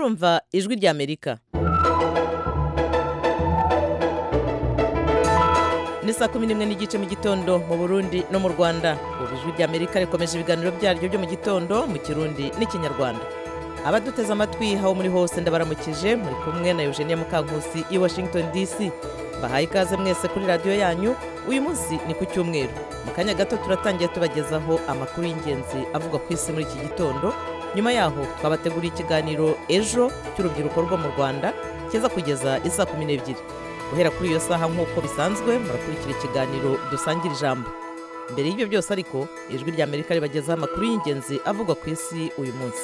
murumva ijwi ry'Amerika. Ni saa 11:15 mu gitondo mu Burundi no mu Rwanda. Ubu ijwi ry'Amerika rikomeje ibiganiro byaryo byo mu gitondo mu Kirundi n'Ikinyarwanda. Abaduteze amatwi aho muri hose ndabaramukije, muri kumwe na Eugenie Mukankusi i Washington DC. Bahaye ikaze mwese kuri radio yanyu. Uyu munsi ni ku cyumweru. Mu kanya gato turatangiye tubagezaho amakuru y'ingenzi avuga ku isi muri iki gitondo. Nyuma yaho twabateguriye ikiganiro ejo cy'urubyiruko rwo mu Rwanda kiza kugeza isa 12. Guhera kuri iyo saha nk'uko bisanzwe murakurikira ikiganiro dusangira ijambo. Mbere y'ibyo byose ariko ijwi ry'Amerika ribagezaho amakuru y'ingenzi avuga ku isi uyu munsi.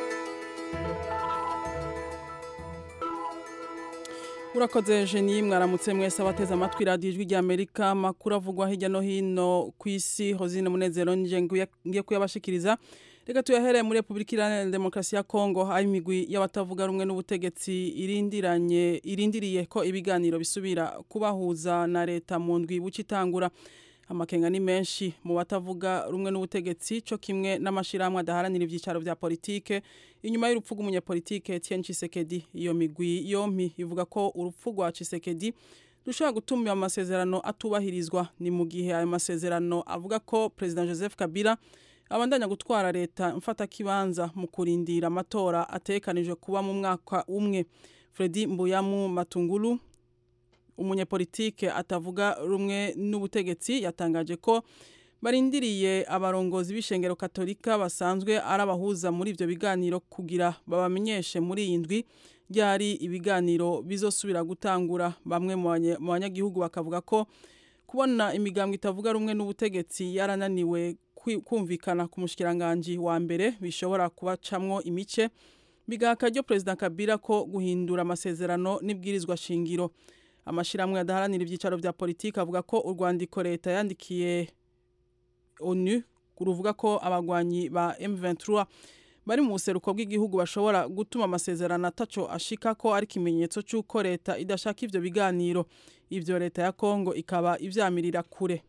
Urakoze Jenny, mwaramutse mwese abateze amatwi radio ijwi ry'Amerika, amakuru avugwa hirya no hino ku isi. Hozine Munezero ngiye kuyabashikiriza. Reka tuyahereye muri Republika Iharanira Demokarasi ya Kongo, aho imigwi y'abatavuga rumwe n'ubutegetsi irindiriye ko ibiganiro bisubira kubahuza na leta mu ndwi bucitangura. Amakenga ni menshi mu batavuga rumwe n'ubutegetsi cyo kimwe n'amashirahamwe adaharanira ivyicaro vya politike inyuma y'urupfu rw'umunyapolitike Etienne Tshisekedi. Iyo migwi yompi ivuga ko urupfu rwa Tshisekedi rushobora gutuma amasezerano atubahirizwa. Ni mu gihe ayo masezerano avuga ko President Joseph Kabila abandanya gutwara leta mfata kibanza mu kurindira amatora atekanijwe kuba mu mwaka umwe. Fredy Mbuyamu Matungulu, umunyapolitike atavuga rumwe n'ubutegetsi, yatangaje ko barindiriye abarongozi b'ishengero Katolika basanzwe arabahuza muri ivyo biganiro kugira babamenyeshe muri indwi ryari ibiganiro bizosubira gutangura. Bamwe mu banyagihugu bakavuga ko kubona imigambwe itavuga rumwe n'ubutegetsi yarananiwe kumvikana ku mushikiranganje wa mbere bishobora kubacamwo imice, bigaha akaryo President Kabila ko guhindura amasezerano n'ibwirizwa shingiro. Amashiramwe adaharanira ivyicaro vya politike avuga ko urwandiko leta yandikiye ONU kuruvuga ko abagwanyi ba M23 bari mu buseruko bw'igihugu bashobora gutuma amasezerano ataco ashika ko ari kimenyetso cy'uko leta idashaka ivyo biganiro. Ivyo leta ya Kongo ikaba ivyamirira kure.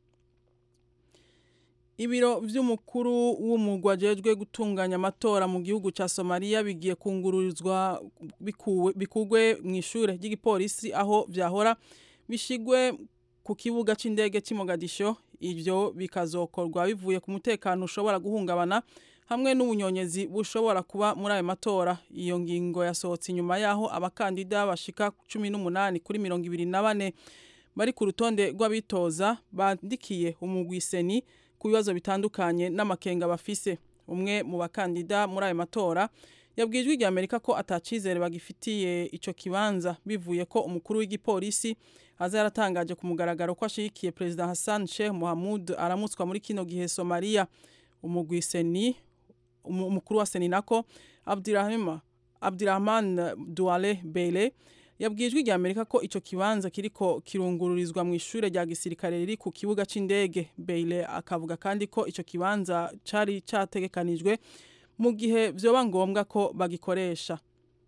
Ibiro vy'umukuru w'umugwi ajejwe gutunganya amatora mu gihugu ca Somalia bigiye kungururizwa bikugwe mu ishure ry'igipolisi aho vyahora bishigwe ku kibuga c'indege ci Mogadisho. Ivyo bikazokorwa bivuye ku mutekano ushobora guhungabana hamwe n'ubunyonyezi bushobora kuba muri ayo matora. Iyo ngingo yasohotse inyuma yaho abakandida bashika 18 kuri 24 bari ku rutonde rw'abitoza bandikiye umugwi Seni ku bibazo bitandukanye n'amakenga bafise. Umwe mu bakandida muri ayo matora yabwijwe ijwi ry'Amerika ko atacizere bagifitiye ico kibanza bivuye ko umukuru w'igipolisi aza yaratangaje ku mugaragaro ko ashigikiye President Hassan Sheikh Mohamud aramutswa muri kino gihe Somalia. Umugwi Seni, umukuru wa Seni nako Abdirahman Douale Bele yabwijwe ijwi ry'Amerika ko ico kibanza kiriko kirungururizwa mu ishure rya gisirikare riri ku kibuga c'indege. Bele akavuga kandi ko ico kibanza cari categekanijwe mu gihe vyoba ngombwa ko bagikoresha.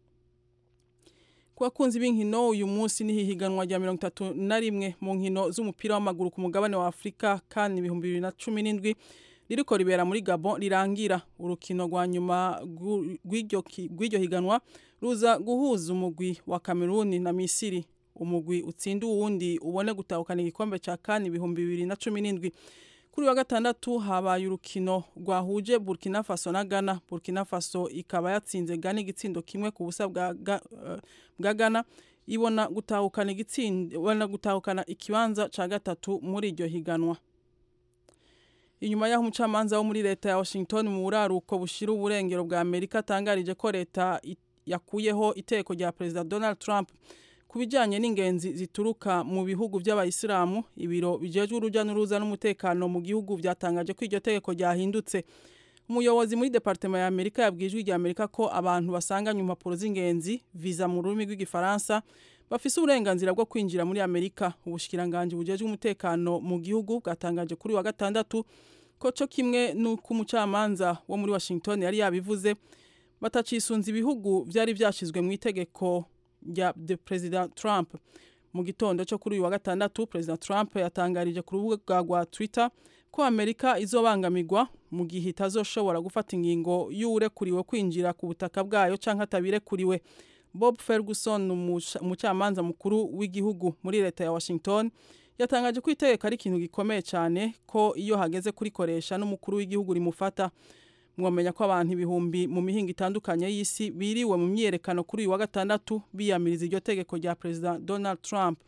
Ku bakunzi b'inkino, uyu munsi ni hihiganwa rya 31 mu nkino z'umupira w'amaguru ku mugabane wa Afrika CAN 2017 ririko ribera muri Gabon rirangira. Urukino rwa nyuma rw'iryo higanwa ruza guhuza umugwi wa Cameroon na Misiri. Umugwi utsinda uwundi ubone gutahukana igikombe ca CAN 2017. Kuri wa gatandatu habaye urukino rwahuje Burkina Faso na Ghana. Burkina Faso ikaba yatsinze Ghana igitsindo kimwe ku busa bwa Ghana, ibona gutahukana ikibanza ca gatatu muri iryo higanwa. Inyuma yaho umucamanza wo muri leta ya Washington mu buraruko bushira uburengero bwa Amerika atangarije ko leta yakuyeho iteko rya President Donald Trump kubijanye n'ingenzi zituruka mu bihugu by'abayisilamu. Ibiro bijejwe uruja n'uruza n'umutekano mu gihugu byatangaje ko iryo teko ryahindutse. Umuyobozi muri departement ya Amerika yabwijwe ijwi ry'Amerika ko abantu basanganywe impapuro z'ingenzi visa mu rurimi rw'igifaransa bafise uburenganzira bwo kwinjira muri Amerika. Ubushikiranganje bujejwe umutekano mu gihugu bwatangaje kuri wa gatandatu ko cyo kimwe n'uko umucamanza wo muri Washington yari yabivuze batacisunze ibihugu byari byashizwe mu itegeko rya President Trump. Mu gitondo cyo kuri uyu wa gatandatu President Trump yatangarije ku rubuga rwa Twitter ko Amerika izobangamirwa mu gihe itazoshobora gufata ingingo y'urekuriwe kwinjira ku butaka bwayo canke atabirekuriwe. Bob Ferguson umucamanza mukuru w'igihugu muri leta ya Washington yatangaje ko itegeko ari ikintu gikomeye cyane ko iyo hageze kurikoresha n'umukuru w'igihugu rimufata. Mwomenya ko abantu ibihumbi mu mihingo itandukanye y'isi biriwe mu myerekano kuri uyu wa gatandatu biyamiriza iryo tegeko rya President Donald Trump.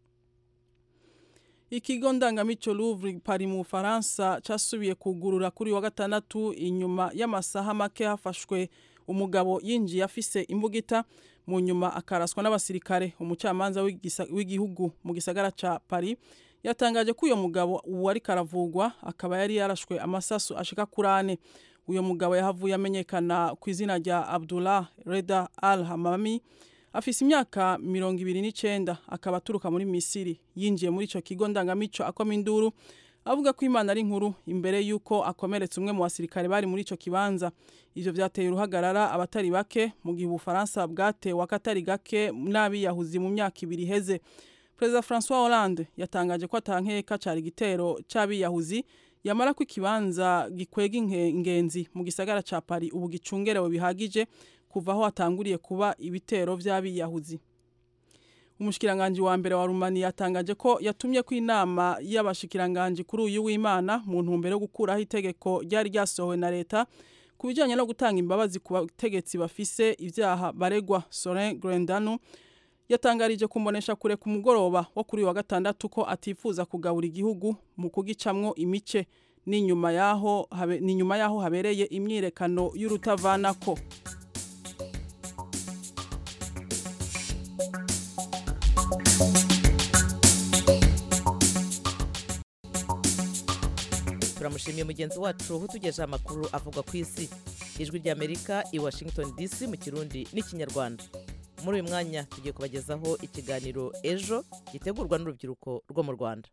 Ikigo ndangamico Louvre Paris mu Faransa casubiye kugurura kuri uyu wa gatandatu inyuma y'amasaha make hafashwe umugabo yinjiye afise imbugita mu nyuma akaraswa n'abasirikare. Umucamanza w'igihugu mu gisagara ca Paris yatangaje ko uyo mugabo wari karavugwa akaba yari yarashwe amasasu ashika kurane. Uyo mugabo yahavuye amenyekana ku izina rya Abdullah Reda Al-Hamami, afise imyaka 29, akaba aturuka muri Misiri. Yinjiye muri ico kigo ndangamico akoma induru avuga ko Imana ari nkuru imbere yuko akomeretse umwe mu basirikare bari muri ico kibanza. Ivyo vyateye uruhagarara abatari bake mu gihe Ubufaransa bwatewe akatari gake n'abiyahuzi mu myaka 2 iheze. President François Hollande yatangaje ko atankeka cari igitero c'abiyahuzi, yamara ko ikibanza gikwega ingenzi mu gisagara ca Paris ubu gicungerewe bihagije kuva aho atanguriye kuba ibitero vy'abiyahuzi. Umushikiranganje wa mbere wa Rumania yatangaje ko yatumye ko inama y'abashikiranganje kuri uyu w'Imana mu ntumbero yo gukuraho itegeko ryari ryasohowe na leta kubijanye no gutanga imbabazi ku bategetsi bafise ivyaha baregwa. Sorin Grendanu yatangarije kumbonesha kure ku mugoroba wo kuri wa gatandatu ko atifuza kugabura igihugu mu kugicamwo imice ni nyuma yaho habereye imyirekano y'urutavanako. Turamushimiye mugenzi wacu utugejeje amakuru avuga ku isi. Ijwi ry'Amerika i Washington DC mu Kirundi n'Ikinyarwanda. Muri uyu mwanya tugiye kubagezaho ikiganiro Ejo gitegurwa n'urubyiruko rwo mu Rwanda.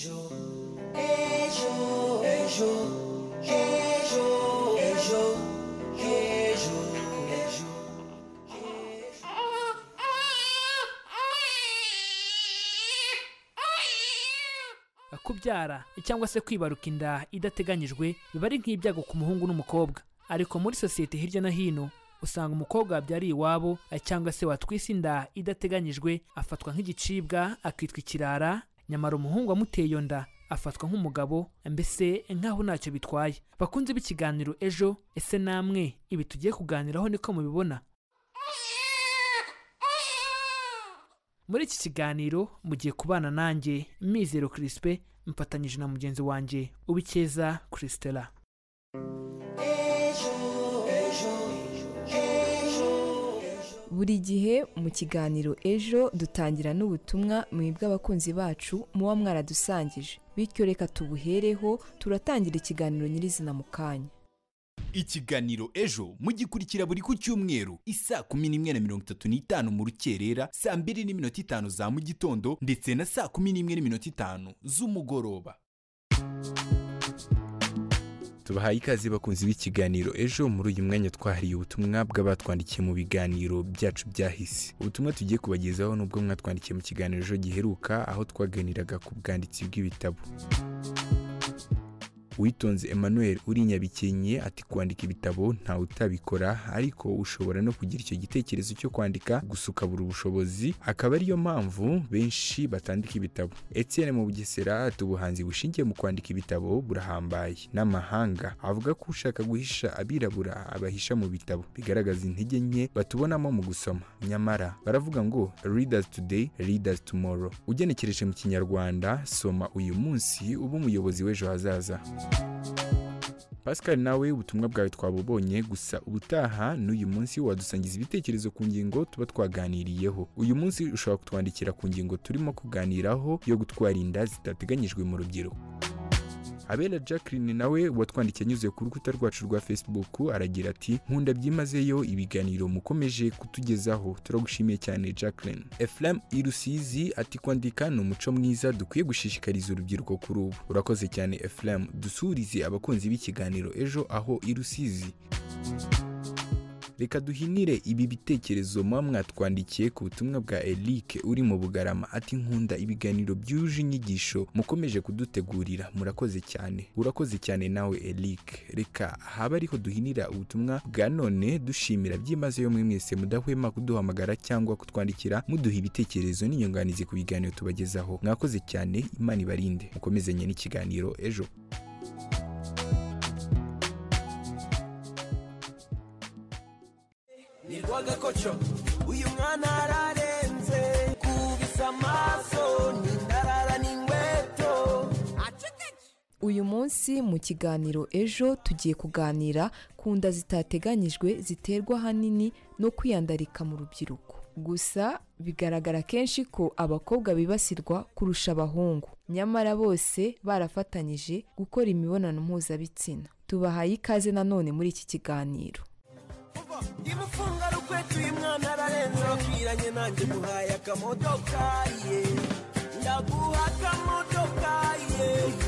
Kubyara cyangwa se kwibaruka inda idateganyijwe biba ari nk'ibyago ku muhungu n'umukobwa, ariko muri sosiyete hirya no hino usanga umukobwa wabyariye iwabo cyangwa se watwise inda idateganyijwe afatwa nk'igicibwa akitwa ikirara, nyamara umuhungu wamuteye iyo nda afatwa nk'umugabo, mbese nk'aho ntacyo bitwaye. Bakunze b'ikiganiro Ejo, ese namwe ibi tugiye kuganiraho niko mubibona? Muri iki kiganiro mugiye kubana nanjye Mizero Crispe mfatanyije na mugenzi wanjye Ubikeza Christella. Buri gihe mu kiganiro Ejo dutangira n'ubutumwa mwebwe abakunzi bacu muba mwaradusangije, bityo reka tubuhereho turatangira ikiganiro nyirizina mu kanya. Ikiganiro Ejo mugikurikira buri ku cyumweru isa 11:35 mu rukerera, saa 2:05 za mu gitondo ndetse na saa 11:05 z'umugoroba. Tubahaye ikaze bakunzi b'ikiganiro Ejo. Muri uyu mwanya twahariye ubutumwa bw'abatwandikiye mu biganiro byacu byahise. Ubutumwa tugiye kubagezaho nubwo mwatwandikiye mu kiganiro Ejo giheruka, aho twaganiraga ku bwanditsi bw'ibitabo. Witonze Emmanuel uri Nyabikenye ati kwandika ibitabo nta utabikora, ariko ushobora no kugira icyo gitekerezo cyo kwandika gusa ukabura ubushobozi, akaba ariyo mpamvu benshi batandika ibitabo. Etienne mu Bugesera ati ubuhanzi bushingiye mu kwandika ibitabo burahambaye n'amahanga, avuga ko ushaka guhisha abirabura abahisha mu bitabo bigaragaza intege nke batubonamo mu gusoma, nyamara baravuga ngo readers today readers tomorrow. Ugenekereje mu Kinyarwanda, soma uyu munsi uba umuyobozi w'ejo hazaza. Pascal nawe ubutumwa bwawe twabubonye, gusa ubutaha n'uyu munsi wadusangiza ibitekerezo ku ngingo tuba twaganiriyeho. Uyu munsi ushobora kutwandikira ku ngingo turimo kuganiraho yo gutwara inda zitateganyijwe mu rubyiruko. Abela Jacqueline nawe watwandikiye anyuze ku rukuta rwacu rwa Facebook aragira ati nkunda byimazeyo ibiganiro mukomeje kutugezaho, turagushimiye cyane Jacqueline. Eflem Irusizi ati kwandika ni umuco mwiza dukwiye gushishikariza urubyiruko kuri ubu. Urakoze cyane Eflem, dusurize abakunzi b'ikiganiro Ejo aho Irusizi. reka duhinire ibi bitekerezo muba mwatwandikiye ku butumwa bwa Eric uri mu Bugarama ati nkunda ibiganiro byuje inyigisho mukomeje kudutegurira, murakoze cyane. Urakoze cyane nawe Eric. Reka haba ariho duhinira ubutumwa bwa none, dushimira byimazeyo mwe mwese mudahwema kuduhamagara cyangwa kutwandikira muduha ibitekerezo n'inyunganizi ku biganiro tubagezaho. Mwakoze cyane, Imana ibarinde, mukomezanye n'ikiganiro ejo. Nirwagakoco uyu mwana ararenze kubisa amaso n'indarara n'ingweto. Uyu munsi mu kiganiro ejo tugiye kuganira ku nda zitateganyijwe ziterwa hanini no kwiyandarika mu rubyiruko. Gusa bigaragara kenshi ko abakobwa bibasirwa kurusha abahungu, nyamara bose barafatanyije gukora imibonano mpuzabitsina. Tubahaye ikaze nanone muri iki kiganiro. Imufunga rukwetu imwana ararenze wakiranye nanjye muhaye akamodoka ye, ndaguha akamodoka ye,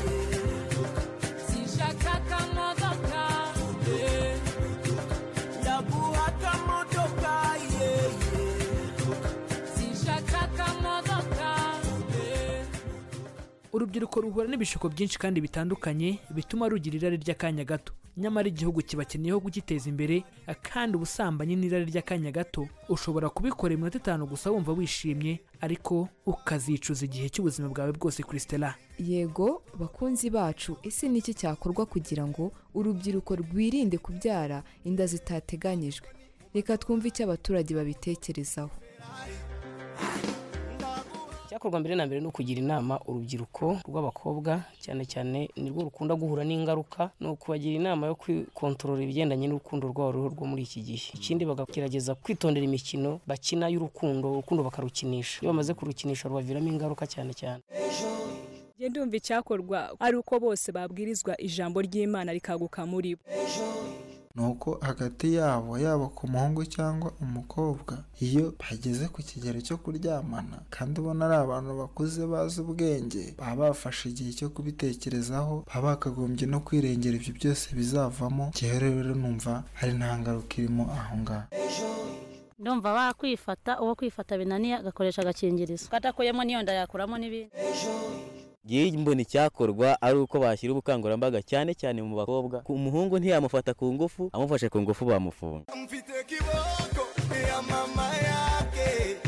sinshaka akamodoka ye, ndaguha akamodoka ye, sinshaka akamodoka ye. Urubyiruko ruhura n'ibishuko byinshi kandi bitandukanye bituma rugira irari ry'akanya gato, nyamara igihugu kibakeneyeho kugiteza imbere. Kandi ubusambanyi n'irari ry'akanya gato ushobora kubikora iminota 5 gusa wumva wishimye, ariko ukazicuza igihe cy'ubuzima bwawe bwose. Christella: Yego bakunzi bacu, ese niki cyakorwa kugira ngo urubyiruko rwirinde kubyara inda zitateganyijwe? Reka twumve icyo abaturage babitekerezaho. Cyakorwa mbere na mbere no kugira inama urubyiruko rw'abakobwa cyane cyane nirwo rukunda guhura n'ingaruka, no kubagira inama yo kwikontorora ibigendanye n'urukundo rwabo rwo muri iki gihe. Ikindi bagagerageza kwitondera imikino bakina y'urukundo bakarukinisha. Iyo bamaze kurukinisha rubaviramo ingaruka cyane cyane. Je ndumva icyakorwa ari uko bose babwirizwa ijambo ry'Imana rikaguka muri bo. Nuko hagati yabo yaba ku muhungu cyangwa umukobwa, iyo bageze ku kigero cyo kuryamana kandi ubona ari abantu bakuze bazi ubwenge, baba bafashe igihe cyo kubitekerezaho, baba bakagombye no kwirengera ibyo byose bizavamo. Rero numva hari nta ngaruka irimo aho ngaho. Ndumva wakwifata, uwo kwifata binaniye agakoresha agakingirizo, katakoyemo niyo nda yakuramo n'ibindi. Mbona icyakorwa ari uko bashyira ubukangurambaga cyane cyane mu bakobwa. Ku muhungu ntiyamufata ku ngufu, amufashe ku ngufu bamufunga. Mfite kiboko ya mama yake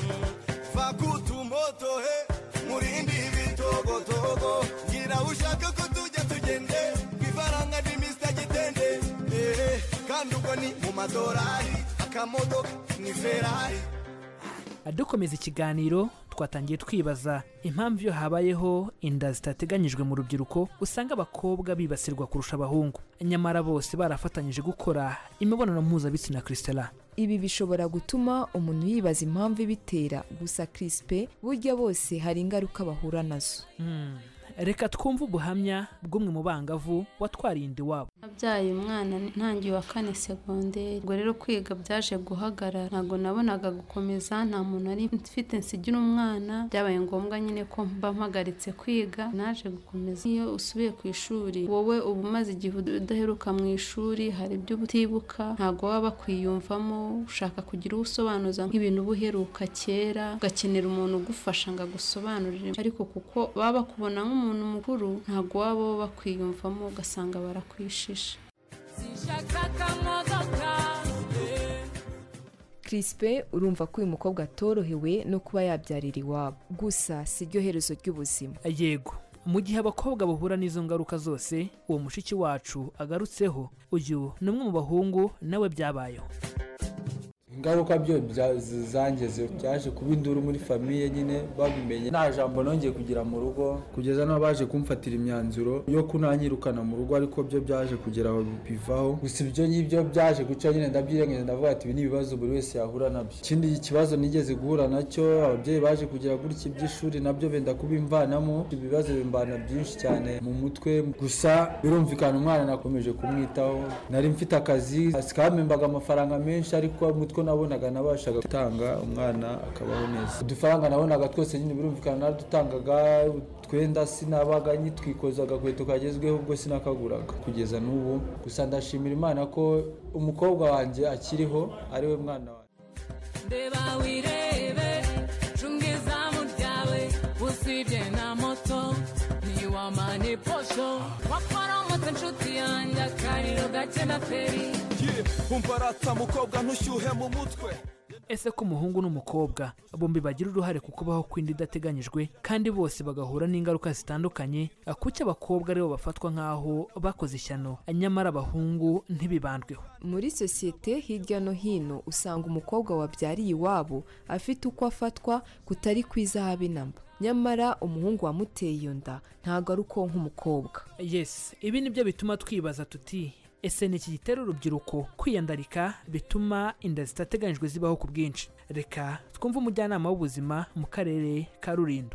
vakutumoto he murindi bitogotogo ngira ushaka ko tujya tugende kwifaranga ni Mr Gitende kandi uko ni mu madorari akamodoka ni Ferrari. Dukomeza ikiganiro twatangiye twibaza impamvu iyo habayeho inda zitateganyijwe mu rubyiruko usanga abakobwa bibasirwa kurusha abahungu, nyamara bose barafatanyije gukora imibonano mpuzabitsina. Christella: Ibi bishobora gutuma umuntu yibaza impamvu ibitera, gusa Crispe burya bose hari ingaruka bahura nazo. Reka twumve ubuhamya bw'umwe mu bangavu watwariye inda iwabo. Nabyaye umwana ntangiye wa 4 segonderi, ubwo rero kwiga byaje guhagarara, ntago nabonaga gukomeza, nta muntu ari mfite nsigira umwana, byabaye ngombwa nyine ko mba mpagaritse kwiga. Naje gukomeza. Iyo usubiye ku ishuri wowe uba umaze igihe udaheruka mu ishuri, hari ibyo utibuka, ntago waba kwiyumvamo, ushaka kugira usobanuza nk'ibintu ubuheruka kera, ugakenera umuntu ugufasha ngo agusobanurire, ariko kuko baba bakubona nk'umuntu mukuru ntago waba bakwiyumvamo, ugasanga barakwishisha. Crispe, urumva ko uyu mukobwa atorohewe no kuba yabyarira iwabo, gusa si ryo herezo ry'ubuzima. Yego, mu gihe abakobwa bahura n'izo ngaruka zose uwo mushiki wacu agarutseho, uyu ni umwe mu bahungu nawe byabayeho. Ingaruka byo zangeze byaje kuba induru muri famiye, nyine babimenye nta jambo nongeye kugira mu rugo, kugeza no baje kumfatira imyanzuro yo kunanyirukana mu rugo, ariko byo byaje kugera aho bivaho. Gusa ibyo ngibyo byaje guca nyine ndabyirenganya, ndavuga ati ibi ni ibibazo buri wese yahura nabyo. Ikindi kibazo nigeze guhura nacyo, ababyeyi baje kugira gutya iby'ishuri nabyo benda kubimvanamo, ibibazo bimbana byinshi cyane mu mutwe. Gusa birumvikana umwana nakomeje kumwitaho, nari mfite akazi kamembaga amafaranga menshi, ariko umutwe nabonaga nabashaga gutanga umwana akabaho neza. Udufaranga nabonaga twose nyine birumvikana nadutangaga, twenda sinabaga nyitwikoza agakweto kagezweho ubwo sinakaguraga kugeza n'ubu. Gusa ndashimira Imana ko umukobwa wanjye akiriho ari we mwana wanjye. Ndeba wirebe chungiza muryawe usibye na moto ni wamane posho wakora moto nshuti yanjye akariro gake na feri umbaratsa mukobwa ntushyuhe mu mutwe. Ese ko umuhungu n'umukobwa bombi bagira uruhare ku kubaho kw'inda idateganyijwe kandi bose bagahura n'ingaruka zitandukanye, kuki abakobwa aribo bafatwa nk'aho bakoze ishyano nyamara abahungu ntibibandweho? Muri sosiyete hirya no hino usanga umukobwa wabyariye iwabo afite uko afatwa kutari kwiza habe namba, nyamara umuhungu wamuteye iyo nda ntabwo ari uko nk'umukobwa. Yes, ibi nibyo bituma twibaza tuti ese ni iki gitera urubyiruko kwiyandarika bituma inda zitateganyijwe zibaho ku bwinshi? Reka twumve umujyanama w'ubuzima mu karere ka Rulindo.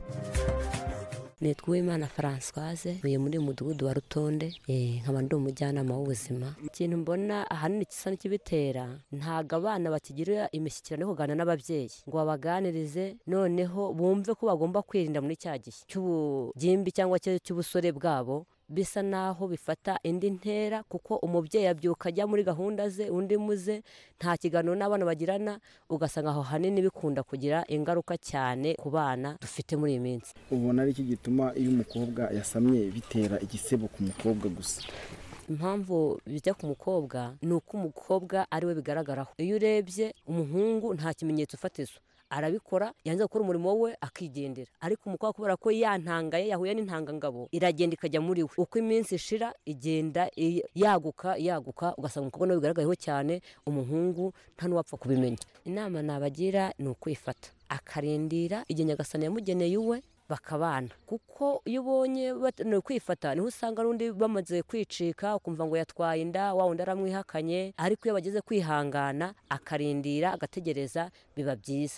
Nitwa Uwimana Françoise, uyu muri mudugudu wa Rutonde, nkaba ndi umujyanama w'ubuzima. Ikintu mbona ahanini kisa n'ikibitera, ntago abana bakigira imishyikirano yo kuganira n'ababyeyi ngo babaganirize noneho bumve ko bagomba kwirinda muri cya gihe cy'ubugimbi cyangwa cy'ubusore bwabo. Bisa naho bifata indi ntera kuko umubyeyi abyuka ajya muri gahunda ze, undi muze nta kiganiro n'abana bagirana, ugasanga aho hanini bikunda kugira ingaruka cyane ku bana dufite muri iyi minsi. Ubona ari iki gituma iyo umukobwa yasamye bitera igisebo ku mukobwa gusa? Impamvu bijya ku mukobwa ni uko umukobwa ari we bigaragaraho. Iyo urebye umuhungu nta kimenyetso fatizo, arabikora yanze gukora umurimo we akigendera, ariko umukobwa kubera ko yantangaye yahuye n'intangangabo iragenda ikajya muri we, uko iminsi ishira igenda yaguka ugasanga umukobwa nawe bigaragayeho cyane, umuhungu nta n'uwapfa kubimenya. Inama nabagira ni ukwifata akarindira igihe nyagasani yamugeneye uwe bakabana, kuko iyo ubonye bataniwe kwifata niho usanga n'undi bamaze kwicika ukumva ngo yatwaye inda wa wundi aramwihakanye, ariko iyo bageze kwihangana akarindira agategereza biba byiza.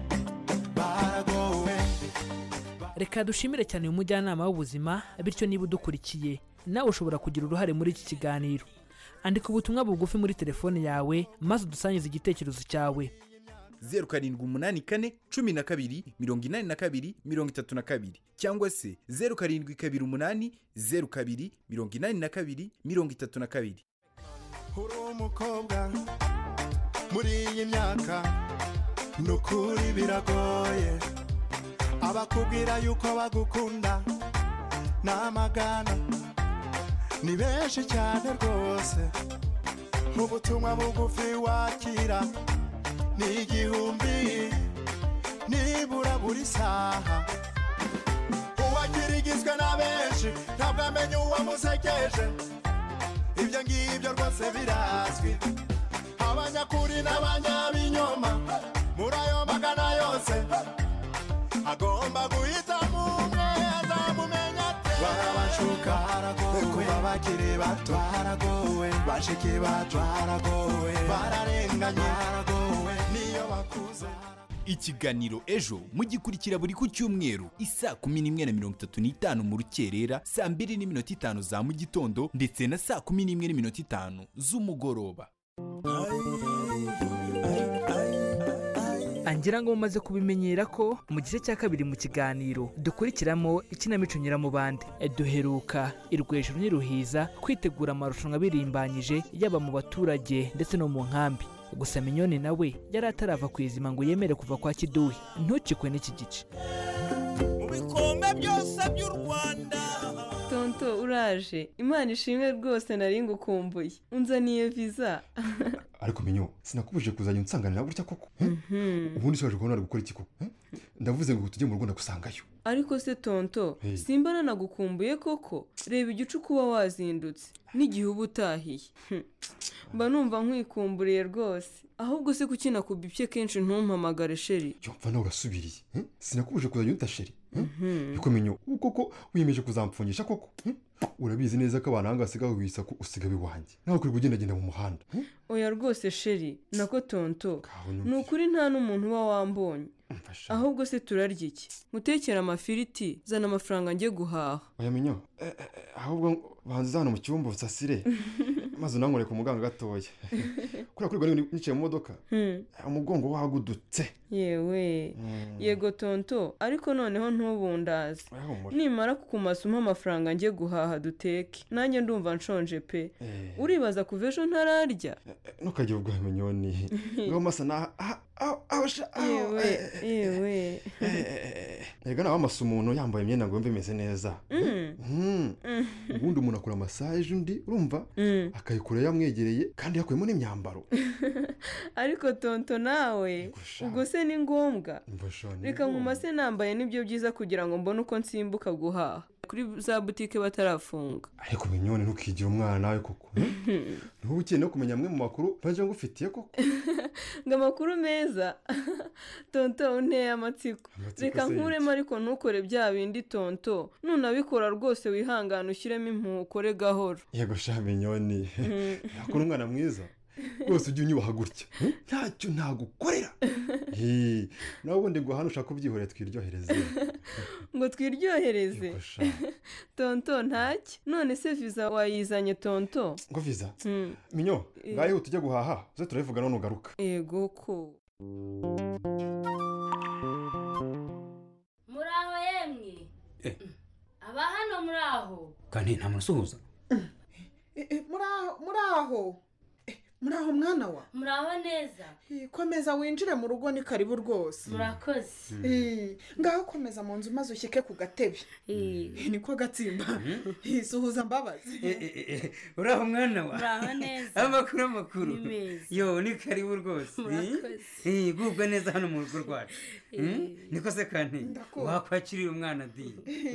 Reka dushimire cyane uyu mujyanama w'ubuzima, bityo niba udukurikiye nawe ushobora kugira uruhare muri iki kiganiro. Andika ubutumwa bugufi muri telefone yawe maze udusangize igitekerezo cyawe. 0784 12 82 32 cyangwa se 0728 02 82 32. Uri umukobwa muri iyi myaka nukuri biragoye, abakubwira yuko bagukunda n'amagana ni benshi cyane rwose, ubutumwa bugufi wakira ni igihumbi nibura buri saha, uwakirigizwe na benshi ntabwo amenya uwamusekeje, ibyo ngibyo rwose birazwi, abanyakuri n'abanyabinyoma muri ayo magana yose agomba guhitamo umwe azamumenya ate. Barabashuka kuba bakiri bato baragowe, bashiki bacu baragowe, bararenganye baragowe niyo bakuze. Ikiganiro ejo mugikurikira buri ku cyumweru isa 11:35 mu rukerera, saa 2:05 za mu gitondo ndetse na saa 11:05 z'umugoroba. Angira ngo mumaze kubimenyera ko mu gice cya kabiri mu kiganiro dukurikiramo ikinamico Nyiramubande. Duheruka irwejuru n'iruhiza kwitegura amarushanwa birimbanyije yaba mu baturage ndetse no mu nkambi. Gusa Minyoni nawe yari atarava kwizima ngo yemere kuva kwa Kiduhi. Ntukikwe n'iki gice. Mu bikombe byose by'u Rwanda. Tonto uraje, Imana ishimwe rwose nari ngukumbuye, unzaniye visa. Ariko Minyo sinakubuje kuzajya unsanganira gutya koko. Ubundi cyaje kubona ari gukora iki koko? Ndavuze ngo tujye mu Rwanda gusangayo. Ariko se Tonto, simba nanagukumbuye koko. Reba igicu kuba wazindutse n'igihe uba utahiye. Mba numva nkwikumburiye rwose. Ahubwo se kuki nakubipye kenshi ntumpamagare sheri? Yumva nawe urasubiriye. Sinakubuje kuzajya unta sheri. Yuko Minyo koko wiyemeje kuzampfungisha koko. Urabizi neza ko abantu hangasigaho wisa ko usigabe wanjye. Nawe kuri kugenda mu muhanda. Oya rwose sheri, nako Tonto. Nukuri nta n'umuntu uba wambonye. Ahubwo se turarya iki? Mutekera amafiriti, zana amafaranga njye guhaha. Oya Minyo, ahubwo banze hano mu cyumba usasire. Maze unankore ku muganga gatoya. kuri nicaye mu modoka umugongo wagudutse yewe yego tonto ariko noneho ntubundaze nimara kukumasa umpa amafaranga njye guhaha duteke nanjye ndumva nshonje pe uribaza kuva ejo ntararya ntukajye ubwo minyoni ngo masa na yewe ega nawe amasa umuntu yambaye imyenda ngo yumve imeze neza ubundi umuntu akora masaje undi urumva akayikora yamwegereye kandi yakuyemo n'imyambaro ariko tonto nawe ubwo se ni ngombwa reka nkumase nambaye nibyo byiza kugira ngo mbone uko nsimbuka guhaha kuri za butike batarafunga ariko minyoni ntukigire umwana nawe koko ntuba ukeneye kumenya amwe mu makuru baje ngo ufitiye koko ngo amakuru meza tonto unteye amatsiko reka nkuremo ariko ntukore bya bindi tonto nunabikora rwose wihangane ushyiremo impuhwe ukore gahoro yego sha minyoni yakora umwana mwiza rwose ujye unyubaha gutya ntacyo ntagukorera nawe ubundi ngo hano ushaka kubyihorera twiryohereze ngo twiryohereze tonto ntacyo none se viza wayizanye tonto ngo viza minyo ngaho tujya guhaha uze turabivuga none ugaruka yego ko muraho yemwe aba hano muraho kandi nta muntu usuhuza muraho mwana wa muraho neza komeza winjire mu rugo ni karibu rwose murakoze ngaho komeza mu nzu maze ushyike ku gatebe niko gatsimba suhuza mbabazi uraho mwana wa muraho neza amakuru yo ni karibu rwose gubwa neza hano mu rugo rwacu niko se kandi wakwakirira umwana di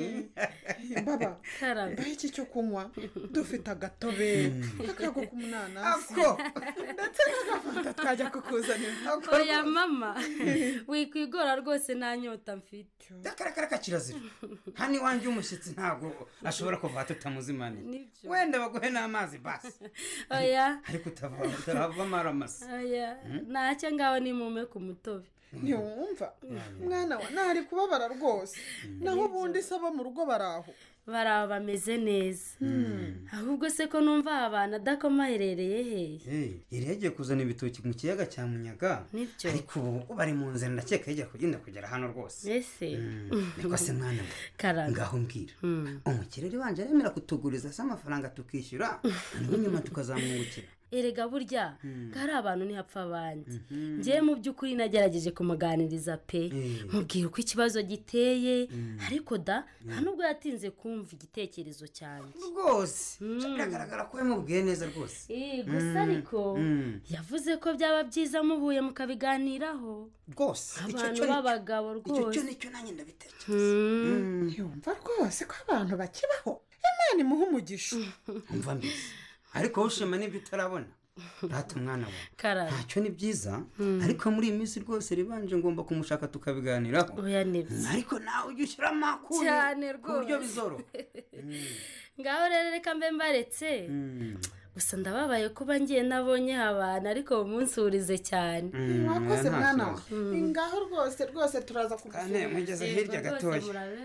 baba ndaho iki cyo kunywa dufite agatobe akago k'umunanasi ndetse n'agafanta twajya kukuzanira oya mama wikwigora rwose nta nyota mfite ndakarakara kirazira hano iwanjye umushyitsi ntabwo ashobora kuva tutamuzimana wenda baguhe n'amazi basi oya ariko utavamo aramasa oya ntacyo ngaho ni mume ku mutobe ntiwumva mwana wa ntari kubabara rwose naho ubundi saba mu rugo baraho bameze neza ahubwo se ko numva abantu adakoma aherereye hehe yari yagiye kuzana ibitoki mu kiyaga cya munyaga ariko ubu bari mu nzira ndakeka yajya kugera hano rwose ese niko se mwana we ngaho mbwira umukirere wanje aremera kutuguriza se amafaranga tukishyura hanyuma nyuma tukazamwungukira erega burya hari abantu ntihapfa abandi njyewe mu by'ukuri nagerageje kumuganiriza pe mubwira uko ikibazo giteye ariko da nta nubwo yatinze kumva igitekerezo cyanjye rwose biragaragara ko yamubwiye neza rwose gusa ariko yavuze ko byaba byiza muhuye mukabiganiraho rwose abantu b'abagabo rwose icyo nicyo nanjye ndabitekereza yumva rwose ko abantu bakibaho imana imuha umugisha umva mbese ariko ushima n'ibyo utarabona rata umwana we ntacyo ni byiza ariko muri iyi minsi rwose ribanje ngomba kumushaka tukabiganiraho ariko nawe ujya ushyira amakuru cyane ku buryo bizoroha ngaho rero reka mbe mbaretse gusa ndababaye kuba ngiye nabonye abantu ariko uwo munsi urize cyane mwakoze mwana ngaho rwose turaza kugusura kane mugeze hirya gatoya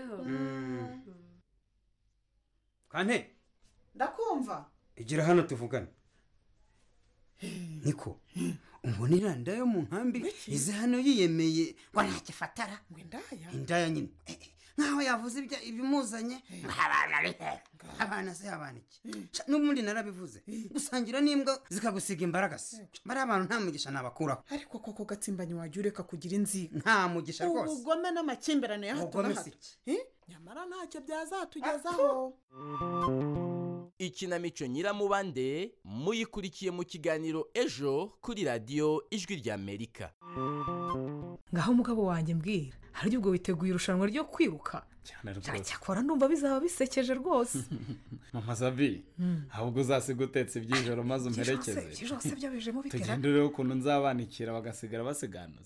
kane ndakumva igira hano tuvugane niko umbonera nda yo mu nkambi ize hano yiyemeye ngo ntakifatara indaya nyine nkaho yavuze ibimuzanye abana se abana iki n'ubundi narabivuze gusangira n'imbwa zikagusiga imbaraga se bariya abantu nta mugisha nabakuraho ariko koko gatsimbanyi wajya ureka kugira inziga nta mugisha rwose ubugome n'amakimbirane ya hato na hato nyamara ntacyo byazatugezaho ikinamico nyiramubande muyikurikiye mu kiganiro ejo kuri radiyo ijwi ry'Amerika. ngaho umugabo wanjye mbwira hari ubwo witeguye irushanwa ryo kwiruka cyane rwose cyakora ndumva bizaba bisekeje rwose mama Sabi ahubwo uzasiga utetse iby'ijoro maze umperekeze ijoro se byabijemo bitera tugende urebe ukuntu nzabanikira bagasigara basiganuza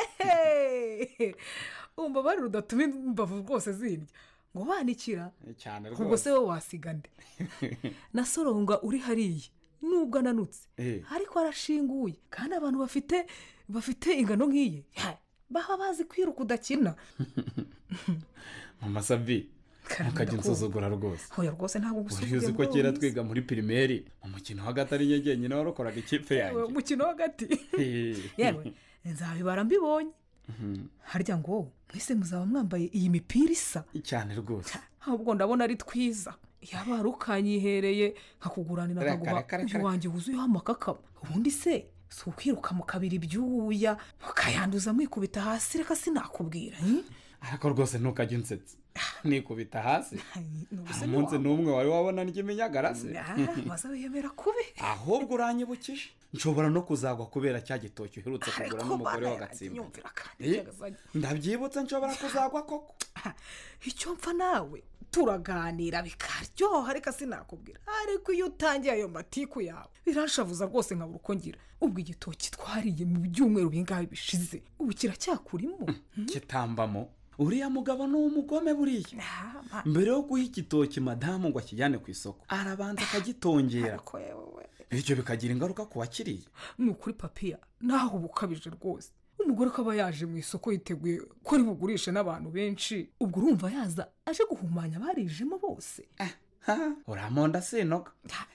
umva bari rudatuma imbavu rwose zirya ngo banikira cyane rwose ubwo se wowe wasiga nde na soronga uri hariya nubwo ananutse ariko arashinguye kandi abantu bafite ingano nk'iye baba bazi kwiruka udakina mama Sabi ntukajya unsuzugura rwose oya rwose ntabwo uriya uzi ko kera twiga muri pirimeri umukino hagati ari njye nyine warokoraga ikipe yanjye umukino hagati yewe nzabibara mbibonye harya ngo mwese muzaba mwambaye iyi mipira isa cyane rwose ahubwo ndabona ari twiza yaba wari ukanyihereye nkakuguranira nkaguha uyu wanjye wuzuyeho amakakama ubundi se si ukwiruka mukabira ibyuya mukayanduza mwikubita hasi reka sinakubwira ariko rwose ntukajya unsetsa nikubita hasi umunsi n'umwe wari wabona ry'iminyagara se maze wiyemera kubi ahubwo uranyibukije nshobora no kuzagwa kubera cya gitoki uherutse kugura n'umugore w'agatsimba ndabyibutse nshobora kuzagwa koko icyo mpfa nawe turaganira bikaryoha reka sinakubwira ariko iyo utangiye ayo matiku yawe biranshavuza rwose nkabura uko ngira ubwo igitoki twariye mu byumweru bingahe bishize ubu kiracyakurimo kitambamo uriya mugabo ni umugome buriya mbere yo guha igitoki madamu ngo akijyane ku isoko arabanza akagitongera bityo bikagira ingaruka ku wakiriye ni ukuri papiya naho uba ukabije rwose umugore akaba yaje mu isoko yiteguye ko ari bugurishe n'abantu benshi ubwo urumva yaza aje guhumanya abarijemo bose uramonda sinoga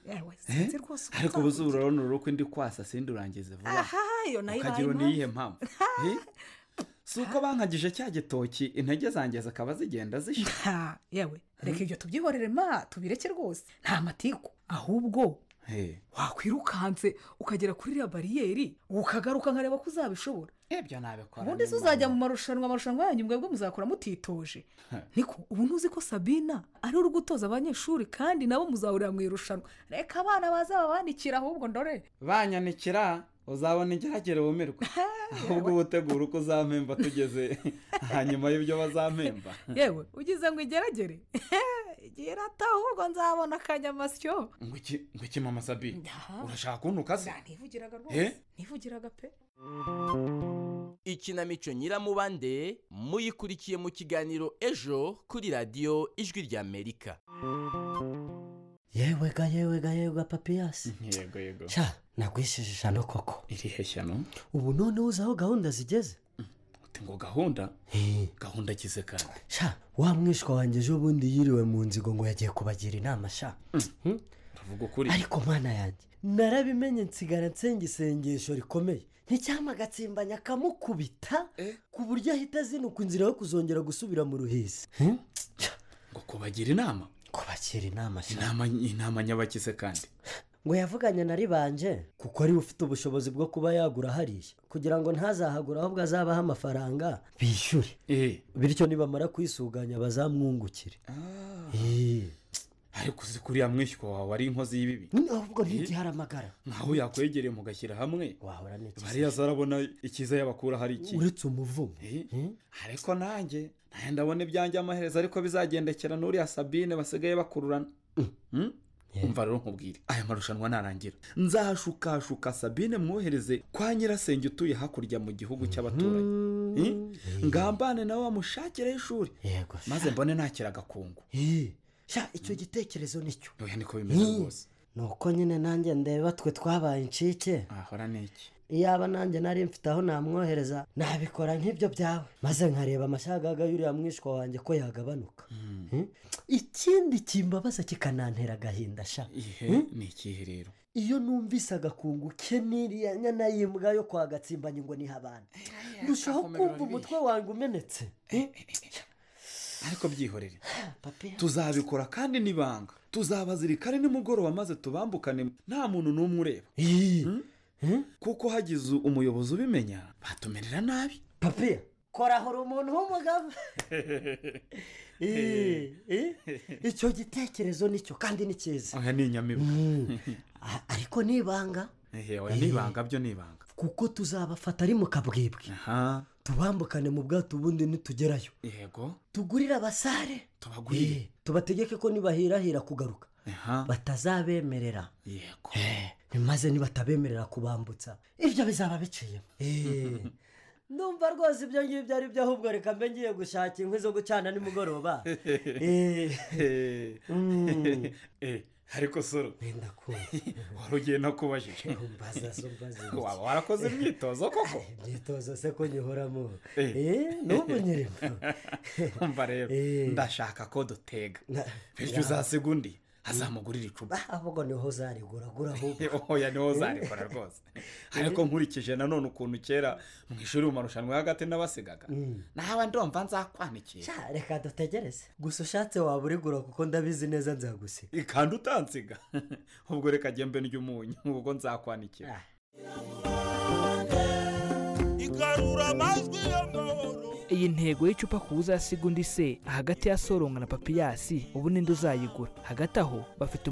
ariko ubuze urabona uruko indi kwasa sindi urangize vuba ukagira niyihe mpamvu si uko bankagije cya gitoki intege zanjye zikaba zigenda zishira yewe reka ibyo tubyihorere tubireke rwose nta matiku ahubwo wakwirukanse ukagera kuri iriya bariyeri ukagaruka nkareba ko uzabishobora ibyo nabikora ubundi se uzajya mu marushanwa yanyu mwebwe muzakora mutitoje niko ubu ntuzi ko Sabina ari uri gutoza abanyeshuri kandi nabo muzahurira mu irushanwa reka abana bazababandikira ahubwo ndore banyanikira uzabona ingeragere wumirwa ahubwo ubutegura uko uzampemba tugeze hanyuma y'ibyo bazampemba yewe ugize ngo igeragere gira ahubwo nzabona akanyamasyo ngo iki mama Sabi urashaka kuntuka se ntivugiraga rwose ntivugiraga pe ikinamico nyiramubande muyikurikiye mu kiganiro ejo kuri radiyo ijwi ry'Amerika yewega papiyasi yego sha nagwishije ijana koko irihe shyano ubu noneho uzi aho gahunda zigeze uti ngo gahunda kize kandi sha wa mwishwa wanjye ejo bundi yiriwe mu nzigo ngo yagiye kubagira inama sha uravuga ukuri ariko mwana yanjye narabimenye nsigara nsenga isengesho rikomeye nticyama agatsimbanya akamukubita ku buryo ahita azinuka inzira yo kuzongera gusubira mu ruhisi ngo kubagira inama inama nyabakize kandi ngo yavuganye na ribanje kuko ari ufite ubushobozi bwo kuba yagura hariya kugira ngo ntazahagura ahubwo azabaho amafaranga bishyure bityo nibamara kwisuganya bazamwungukire ariko uzi kuriya mwishywa wawe ari inkozi y'ibibi ahubwo ntigiharamagara nkaho yakwegereye mugashyira hamwe wahora n'iki bariya zarabona ikiza yabakura hari iki uretse umuvumo ariko nanjye ndabona ibyanjye amaherezo ariko bizagendekera n'uriya Sabine basigaye bakururana umva rero nkubwire aya marushanwa narangira nzashukashuka Sabine mwohereze kwa nyirasenge utuye hakurya mu gihugu cy'abaturanyi ngambane nawe wamushakiraho ishuri maze mbone nakira agakungu sha icyo gitekerezo nicyo oya niko bimeze rwose nuko nyine nanjye ndeba twe twabaye incike ahora niki iyaba nanjye nari mfite aho namwohereza nabikora nk'ibyo byawe maze nkareba amashagaga y'uriya mwishwa wanjye ko yagabanuka ikindi kimbabaza kikanantera agahinda sha ni ikihe rero iyo numvise agakungu ke n'iriya nyana y'imbwa yo kwa Gatsimbanye ngo niha abana ndushaho kumva umutwe wanjye umenetse ariko byihorere tuzabikora kandi nibanga tuzabazirikane nimugoroba maze tubambukane nta muntu n'umwe ureba kuko hagize umuyobozi ubimenya batumerera nabi papiya korahora umuntu w'umugabo icyo gitekerezo nicyo kandi ni cyiza oya ni inyamibwa ariko nibanga oya nibanga byo nibanga kuko tuzabafata ari mu kabwibwi tubambukane mu bwato ubundi nitugerayo yego tugurire abasare tubagurire tubategeke ko nibahirahira kugaruka batazabemerera yego maze nibatabemerera kubambutsa ibyo bizaba biciyemo ndumva rwose ibyo ngibyo ari byo ahubwo reka mbe ngiye gushaka inkwi zo gucana nimugoroba. ariko soro wari ugiye no kubajije waba warakoze imyitozo koko? imyitozo se ko nyihoramo n'ubu nyirimo. umva rero ndashaka ko dutega bityo uzasiga undi azamugurira icupa. ahubwo niho uzarigura ahubwo. oya niho uzarikora rwose. ariko nkurikije nanone ukuntu kera mu ishuri mu marushanwa hagati n'abasigaga nawe ndumva nzakwanikira. reka dutegereze gusa ushatse waba urigura kuko ndabizi neza nzagusiga. kandi utansiga ubwo reka gembe ry'umunyu ubwo nzakwanikira. igarura amajwi y'amahoro. iyi ntego y'icupa ku uzasiga undi se hagati ya Soronga na Papiyasi ubu ninde uzayigura? hagati aho bafite